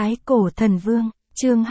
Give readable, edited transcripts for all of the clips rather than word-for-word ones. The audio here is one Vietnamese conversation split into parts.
Thái cổ thần vương, chương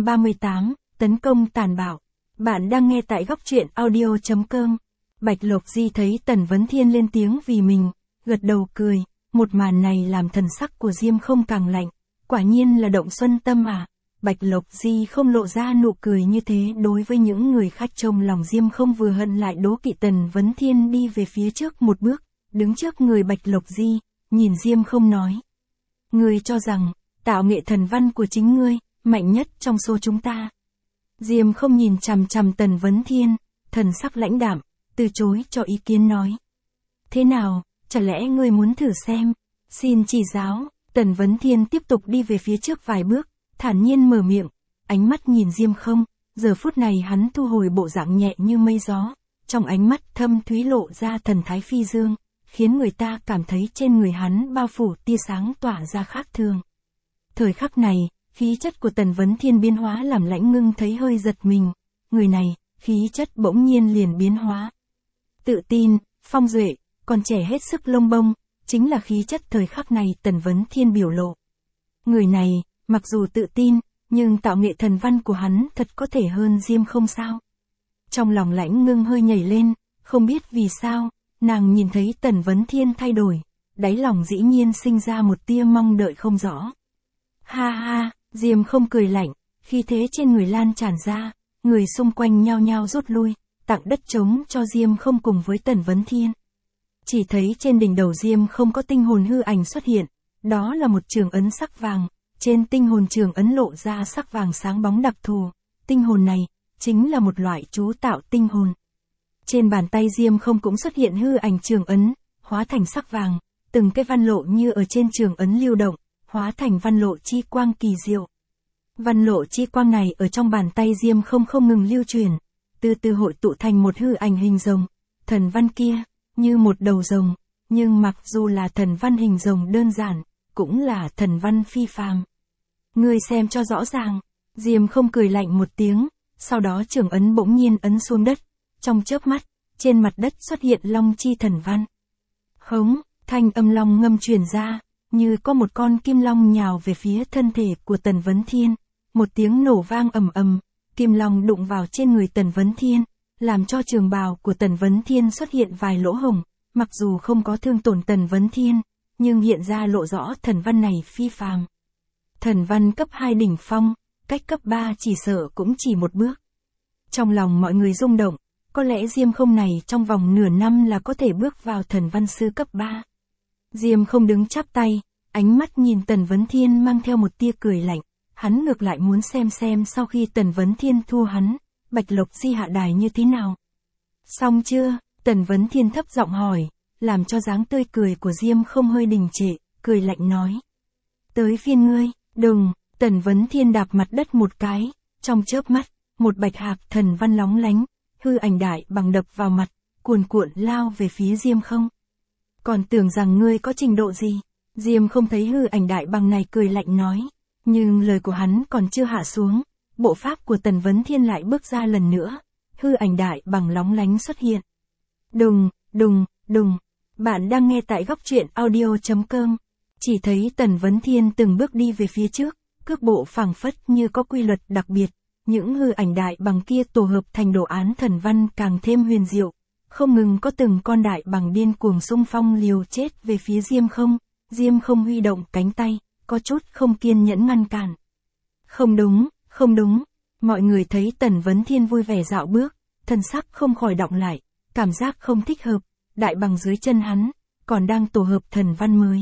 238, tấn công tàn bạo. Bạn đang nghe tại góc truyện audio.com. Bạch Lộc Di thấy Tần Vấn Thiên lên tiếng vì mình, gật đầu cười, một màn này làm thần sắc của Diêm Không càng lạnh, quả nhiên là động xuân tâm à. Bạch Lộc Di không lộ ra nụ cười như thế đối với những người khách, trong lòng Diêm Không vừa hận lại đố kỵ. Tần Vấn Thiên đi về phía trước một bước, đứng trước người Bạch Lộc Di, nhìn Diêm Không nói. Ngươi cho rằng, tạo nghệ thần văn của chính ngươi, mạnh nhất trong số chúng ta. Diêm Không nhìn chằm chằm Tần Vấn Thiên, thần sắc lãnh đạm, từ chối cho ý kiến nói. Thế nào, chả lẽ ngươi muốn thử xem? Xin chỉ giáo. Tần Vấn Thiên tiếp tục đi về phía trước vài bước, thản nhiên mở miệng, ánh mắt nhìn Diêm Không. Giờ phút này hắn thu hồi bộ dạng nhẹ như mây gió, trong ánh mắt thâm thúy lộ ra thần thái phi dương, khiến người ta cảm thấy trên người hắn bao phủ tia sáng tỏa ra khác thường. Thời khắc này, khí chất của Tần Vấn Thiên biến hóa làm Lãnh Ngưng thấy hơi giật mình. Người này, khí chất bỗng nhiên liền biến hóa. Tự tin, phong duệ, còn trẻ hết sức lông bông, chính là khí chất thời khắc này Tần Vấn Thiên biểu lộ. Người này, mặc dù tự tin, nhưng tạo nghệ thần văn của hắn thật có thể hơn Diêm Không sao? Trong lòng Lãnh Ngưng hơi nhảy lên, không biết vì sao, nàng nhìn thấy Tần Vấn Thiên thay đổi, đáy lòng dĩ nhiên sinh ra một tia mong đợi không rõ. Ha ha, Diêm Không cười lạnh, khí thế trên người lan tràn ra, người xung quanh nhao nhao rút lui, tặng đất trống cho Diêm Không cùng với Tần Vấn Thiên. Chỉ thấy trên đỉnh đầu Diêm Không có tinh hồn hư ảnh xuất hiện, đó là một trường ấn sắc vàng, trên tinh hồn trường ấn lộ ra sắc vàng sáng bóng đặc thù, tinh hồn này, chính là một loại chú tạo tinh hồn. Trên bàn tay Diêm Không cũng xuất hiện hư ảnh trường ấn, hóa thành sắc vàng, từng cái văn lộ như ở trên trường ấn lưu động, hóa thành văn lộ chi quang kỳ diệu. Văn lộ chi quang này ở trong bàn tay Diêm Không không ngừng lưu truyền, từ từ hội tụ thành một hư ảnh hình rồng. Thần văn kia, như một đầu rồng, nhưng mặc dù là thần văn hình rồng đơn giản, cũng là thần văn phi phàm. Ngươi xem cho rõ ràng. Diêm Không cười lạnh một tiếng, sau đó trường ấn bỗng nhiên ấn xuống đất, trong chớp mắt, trên mặt đất xuất hiện long chi thần văn. Hống, thanh âm long ngâm truyền ra, như có một con kim long nhào về phía thân thể của Tần Vấn Thiên. Một tiếng nổ vang ầm ầm, kim long đụng vào trên người Tần Vấn Thiên, làm cho trường bào của Tần Vấn Thiên xuất hiện vài lỗ hổng, mặc dù không có thương tổn Tần Vấn Thiên, nhưng hiện ra lộ rõ thần văn này phi phàm. Thần văn cấp 2 đỉnh phong, cách cấp 3 chỉ sợ cũng chỉ một bước. Trong lòng mọi người rung động, có lẽ Diêm Không này trong vòng nửa năm là có thể bước vào thần văn sư cấp 3. Diêm Không đứng chắp tay, ánh mắt nhìn Tần Vấn Thiên mang theo một tia cười lạnh, hắn ngược lại muốn xem sau khi Tần Vấn Thiên thua hắn, Bạch Lộc Di hạ đài như thế nào. Xong chưa? Tần Vấn Thiên thấp giọng hỏi, làm cho dáng tươi cười của Diêm Không hơi đình trệ, cười lạnh nói. Tới phiên ngươi. Đừng. Tần Vấn Thiên đạp mặt đất một cái, trong chớp mắt, một bạch hạc thần văn lóng lánh, hư ảnh đại bằng đập vào mặt, cuồn cuộn lao về phía Diêm Không. Còn tưởng rằng ngươi có trình độ gì? Diêm Không thấy hư ảnh đại bằng này cười lạnh nói, nhưng lời của hắn còn chưa hạ xuống, bộ pháp của Tần Vấn Thiên lại bước ra lần nữa, hư ảnh đại bằng lóng lánh xuất hiện. Đùng, đùng, đùng. Bạn đang nghe tại góc truyện audio.com. Chỉ thấy Tần Vấn Thiên từng bước đi về phía trước, cước bộ phảng phất như có quy luật đặc biệt, những hư ảnh đại bằng kia tổ hợp thành đồ án thần văn càng thêm huyền diệu, không ngừng có từng con đại bằng điên cuồng xung phong liều chết về phía Diêm Không. Diêm Không huy động cánh tay, có chút không kiên nhẫn ngăn cản. Không đúng, không đúng. Mọi người thấy Tần Vấn Thiên vui vẻ dạo bước, thân sắc không khỏi đọng lại, cảm giác không thích hợp, đại bằng dưới chân hắn, còn đang tổ hợp thần văn mới.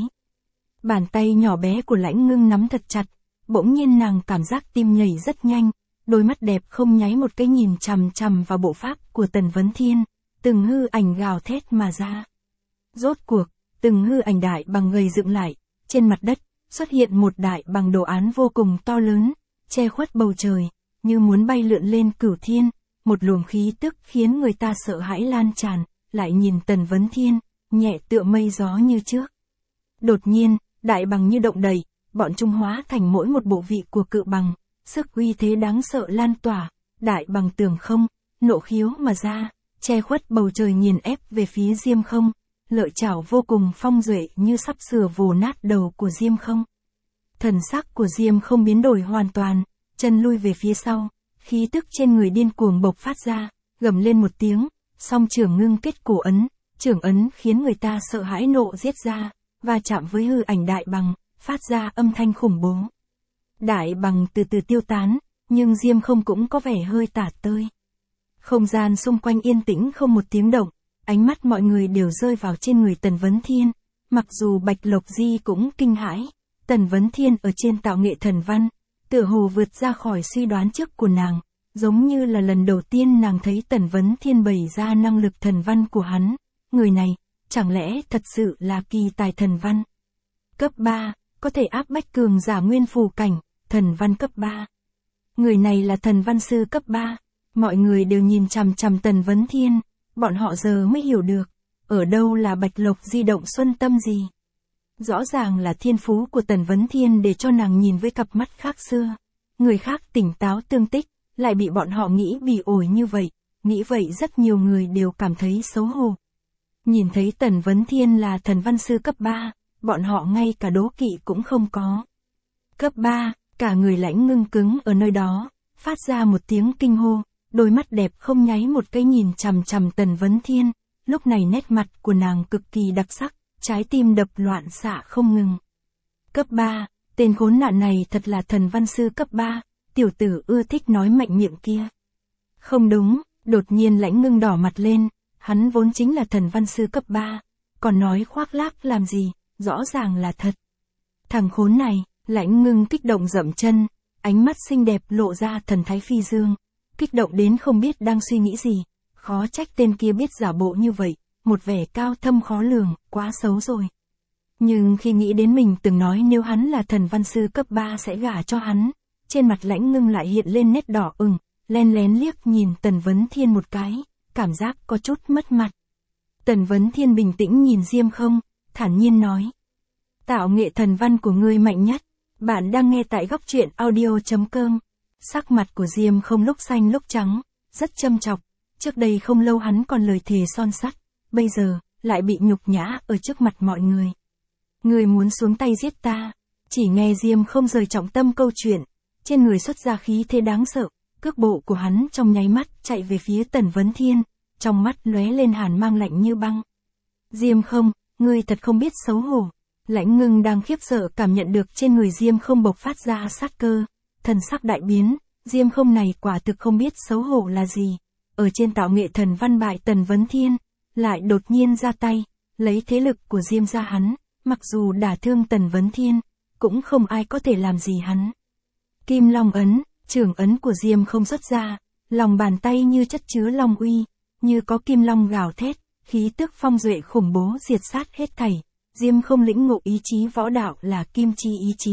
Bàn tay nhỏ bé của Lãnh Ngưng nắm thật chặt, bỗng nhiên nàng cảm giác tim nhảy rất nhanh, đôi mắt đẹp không nháy một cái nhìn chằm chằm vào bộ pháp của Tần Vấn Thiên, từng hư ảnh gào thét mà ra. Rốt cuộc, từng hư ảnh đại bằng gầy dựng lại, trên mặt đất, xuất hiện một đại bằng đồ án vô cùng to lớn, che khuất bầu trời, như muốn bay lượn lên cửu thiên, một luồng khí tức khiến người ta sợ hãi lan tràn, lại nhìn Tần Vấn Thiên, nhẹ tựa mây gió như trước. Đột nhiên, đại bằng như động đậy, bọn chúng hóa thành mỗi một bộ vị của cự bằng, sức uy thế đáng sợ lan tỏa, đại bằng tường không, nộ khiếu mà ra, che khuất bầu trời nghiền ép về phía Diêm Không, lợi chảo vô cùng phong duệ như sắp sửa vồ nát đầu của Diêm Không. Thần sắc của Diêm không biến đổi hoàn toàn, chân lui về phía sau, khí tức trên người điên cuồng bộc phát ra, gầm lên một tiếng, song trưởng ngưng kết cổ ấn, trưởng ấn khiến người ta sợ hãi nộ giết ra, và chạm với hư ảnh đại bằng, phát ra âm thanh khủng bố. Đại bằng từ từ tiêu tán, nhưng Diêm không cũng có vẻ hơi tả tơi. Không gian xung quanh yên tĩnh không một tiếng động, ánh mắt mọi người đều rơi vào trên người Tần Vấn Thiên, mặc dù Bạch Lộc Di cũng kinh hãi, Tần Vấn Thiên ở trên tạo nghệ thần văn, tựa hồ vượt ra khỏi suy đoán trước của nàng, giống như là lần đầu tiên nàng thấy Tần Vấn Thiên bày ra năng lực thần văn của hắn, người này, chẳng lẽ thật sự là kỳ tài thần văn. Cấp 3, có thể áp bách cường giả nguyên phù cảnh, thần văn cấp 3. Người này là thần văn sư cấp 3, mọi người đều nhìn chằm chằm Tần Vấn Thiên, bọn họ giờ mới hiểu được, ở đâu là Bạch Lộc Di động xuân tâm gì. Rõ ràng là thiên phú của Tần Vấn Thiên để cho nàng nhìn với cặp mắt khác xưa. Người khác tỉnh táo tương tích, lại bị bọn họ nghĩ bỉ ổi như vậy, nghĩ vậy rất nhiều người đều cảm thấy xấu hổ. Nhìn thấy Tần Vấn Thiên là thần văn sư cấp 3, bọn họ ngay cả đố kỵ cũng không có. Cấp 3, cả người Lãnh Ngưng cứng ở nơi đó, phát ra một tiếng kinh hô, đôi mắt đẹp không nháy một cái nhìn chằm chằm Tần Vấn Thiên, lúc này nét mặt của nàng cực kỳ đặc sắc, trái tim đập loạn xạ không ngừng. Cấp 3, tên khốn nạn này thật là thần văn sư cấp 3, tiểu tử ưa thích nói mạnh miệng kia. Không đúng, đột nhiên Lãnh Ngưng đỏ mặt lên, hắn vốn chính là thần văn sư cấp 3, còn nói khoác lác làm gì, rõ ràng là thật. Thằng khốn này, Lãnh Ngưng kích động dậm chân, ánh mắt xinh đẹp lộ ra thần thái phi dương, kích động đến không biết đang suy nghĩ gì, khó trách tên kia biết giả bộ như vậy, một vẻ cao thâm khó lường, quá xấu rồi. Nhưng khi nghĩ đến mình từng nói nếu hắn là thần văn sư cấp 3 sẽ gả cho hắn, trên mặt Lãnh Ngưng lại hiện lên nét đỏ ửng, len lén liếc nhìn Tần Vấn Thiên một cái, cảm giác có chút mất mặt. Tần Vấn Thiên bình tĩnh nhìn Diêm Không, thản nhiên nói. Tạo nghệ thần văn của ngươi mạnh nhất, bạn đang nghe tại góc truyện audio.com. Sắc mặt của Diêm Không lúc xanh lúc trắng, rất châm chọc, trước đây không lâu hắn còn lời thề son sắt, bây giờ, lại bị nhục nhã ở trước mặt mọi người. Ngươi muốn xuống tay giết ta, chỉ nghe Diêm Không rời trọng tâm câu chuyện, trên người xuất ra khí thế đáng sợ, cước bộ của hắn trong nháy mắt chạy về phía Tần Vấn Thiên, trong mắt lóe lên hàn mang lạnh như băng. Diêm Không, ngươi thật không biết xấu hổ. Lãnh Ngưng đang khiếp sợ cảm nhận được trên người Diêm Không bộc phát ra sát cơ, thần sắc đại biến, Diêm Không này quả thực không biết xấu hổ là gì, ở trên tạo nghệ thần văn bại Tần Vấn Thiên, lại đột nhiên ra tay, lấy thế lực của Diêm gia hắn, mặc dù đả thương Tần Vấn Thiên, cũng không ai có thể làm gì hắn. Kim Long ấn, trưởng ấn của Diêm Không xuất ra, lòng bàn tay như chất chứa long uy, như có kim long gào thét, khí tức phong duệ khủng bố diệt sát hết thảy. Diêm Không lĩnh ngộ ý chí võ đạo là kim chi ý chí.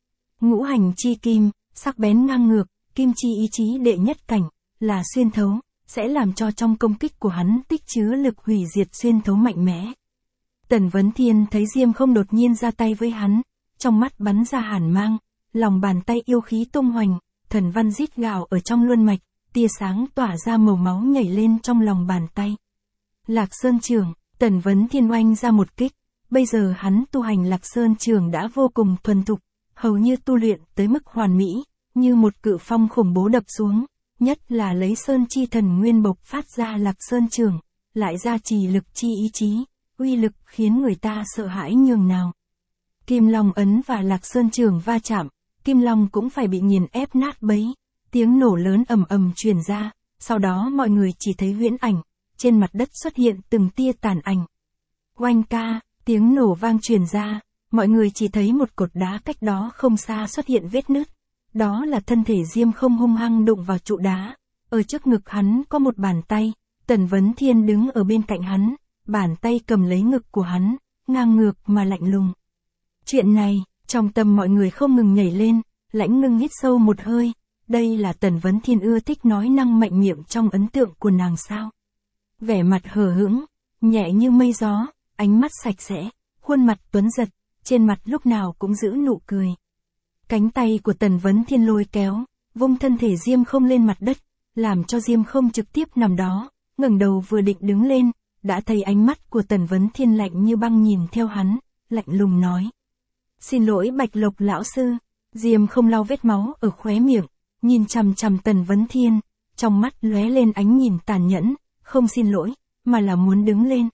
Ngũ hành chi kim, sắc bén ngang ngược, kim chi ý chí đệ nhất cảnh, là xuyên thấu, sẽ làm cho trong công kích của hắn tích chứa lực hủy diệt xuyên thấu mạnh mẽ. Tần Vấn Thiên thấy Diêm Không đột nhiên ra tay với hắn, trong mắt bắn ra hàn mang, lòng bàn tay yêu khí tung hoành, thần văn rít gào ở trong luân mạch, tia sáng tỏa ra màu máu nhảy lên trong lòng bàn tay. Lạc Sơn Trường, Tần Vấn Thiên oanh ra một kích. Bây giờ hắn tu hành Lạc Sơn Trường đã vô cùng thuần thục, hầu như tu luyện tới mức hoàn mỹ, như một cự phong khủng bố đập xuống, nhất là lấy Sơn Chi Thần Nguyên bộc phát ra Lạc Sơn Trường, lại gia trì lực chi ý chí, uy lực khiến người ta sợ hãi nhường nào. Kim Long ấn và Lạc Sơn Trường va chạm, Kim Long cũng phải bị nghiền ép nát bấy, tiếng nổ lớn ầm ầm truyền ra, sau đó mọi người chỉ thấy huyễn ảnh, trên mặt đất xuất hiện từng tia tàn ảnh. Oanh ca! Tiếng nổ vang truyền ra, mọi người chỉ thấy một cột đá cách đó không xa xuất hiện vết nứt. Đó là thân thể Diêm Không hung hăng đụng vào trụ đá. Ở trước ngực hắn có một bàn tay, Tần Vấn Thiên đứng ở bên cạnh hắn, bàn tay cầm lấy ngực của hắn, ngang ngược mà lạnh lùng. Chuyện này, trong tâm mọi người không ngừng nhảy lên, Lãnh Ngưng hít sâu một hơi, đây là Tần Vấn Thiên ưa thích nói năng mạnh miệng trong ấn tượng của nàng sao. Vẻ mặt hờ hững, nhẹ như mây gió. Ánh mắt sạch sẽ, khuôn mặt tuấn giật, trên mặt lúc nào cũng giữ nụ cười. Cánh tay của Tần Vấn Thiên lôi kéo, vung thân thể Diêm Không lên mặt đất, làm cho Diêm Không trực tiếp nằm đó, ngẩng đầu vừa định đứng lên, đã thấy ánh mắt của Tần Vấn Thiên lạnh như băng nhìn theo hắn, lạnh lùng nói. Xin lỗi Bạch Lộc lão sư. Diêm không lau vết máu ở khóe miệng, nhìn chằm chằm Tần Vấn Thiên, trong mắt lóe lên ánh nhìn tàn nhẫn, không xin lỗi, mà là muốn đứng lên.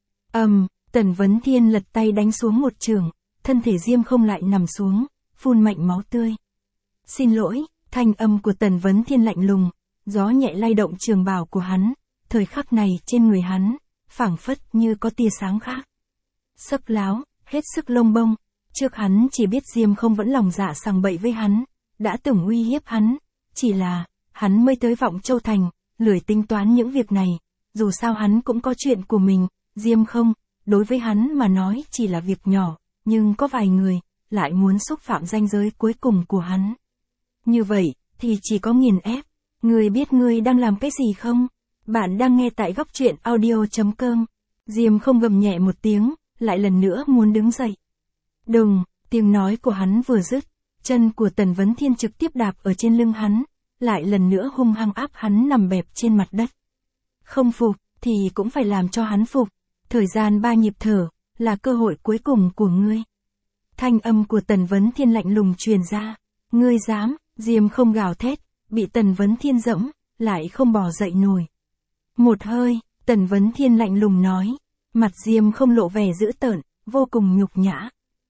Tần Vấn Thiên lật tay đánh xuống một chưởng, thân thể Diêm không lại nằm xuống, phun mạnh máu tươi. Xin lỗi, thanh âm của Tần Vấn Thiên lạnh lùng, gió nhẹ lay động trường bào của hắn, thời khắc này trên người hắn, phảng phất như có tia sáng khác. Sấp láo, hết sức lông bông, trước hắn chỉ biết Diêm không vẫn lòng dạ sằng bậy với hắn, đã từng uy hiếp hắn, chỉ là, hắn mới tới Vọng Châu Thành, lười tính toán những việc này, dù sao hắn cũng có chuyện của mình, Diêm không, đối với hắn mà nói chỉ là việc nhỏ, nhưng có vài người, lại muốn xúc phạm ranh giới cuối cùng của hắn. Như vậy, thì chỉ có nghiền ép. Ngươi biết ngươi đang làm cái gì không? Bạn đang nghe tại góc truyện audio.com. Diêm không gầm nhẹ một tiếng, lại lần nữa muốn đứng dậy. Đùng, tiếng nói của hắn vừa dứt, chân của Tần Vấn Thiên trực tiếp đạp ở trên lưng hắn, lại lần nữa hung hăng áp hắn nằm bẹp trên mặt đất. Không phục, thì cũng phải làm cho hắn phục. Thời gian 3 nhịp thở, là cơ hội cuối cùng của ngươi. Thanh âm của Tần Vấn Thiên lạnh lùng truyền ra. Ngươi dám, Diêm không gào thét, bị Tần Vấn Thiên dẫm, lại không bò dậy nổi. Một hơi, Tần Vấn Thiên lạnh lùng nói, mặt Diêm không lộ vẻ dữ tợn, vô cùng nhục nhã.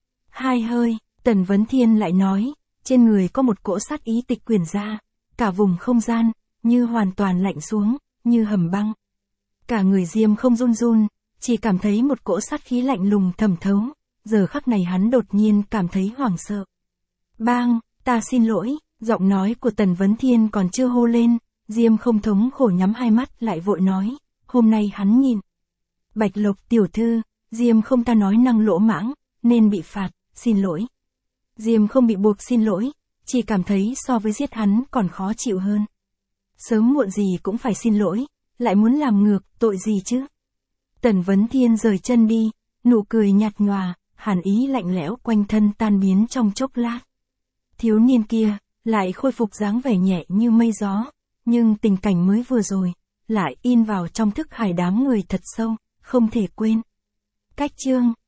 2 hơi, Tần Vấn Thiên lại nói, trên người có một cỗ sát ý tịch quyển ra, cả vùng không gian, như hoàn toàn lạnh xuống, như hầm băng. Cả người Diêm không run run, chỉ cảm thấy một cỗ sát khí lạnh lùng thẩm thấu, giờ khắc này hắn đột nhiên cảm thấy hoảng sợ. Bang, ta xin lỗi, giọng nói của Tần Vấn Thiên còn chưa hô lên, Diêm không thống khổ nhắm hai mắt lại vội nói, hôm nay hắn nhìn. Bạch Lộc tiểu thư, Diêm không ta nói năng lỗ mãng, nên bị phạt, xin lỗi. Diêm không bị buộc xin lỗi, chỉ cảm thấy so với giết hắn còn khó chịu hơn. Sớm muộn gì cũng phải xin lỗi, lại muốn làm ngược, tội gì chứ? Tần Vấn Thiên rời chân đi, nụ cười nhạt nhòa, hàn ý lạnh lẽo quanh thân tan biến trong chốc lát. Thiếu niên kia, lại khôi phục dáng vẻ nhẹ như mây gió, nhưng tình cảnh mới vừa rồi, lại in vào trong thức hải đám người thật sâu, không thể quên. Cách chương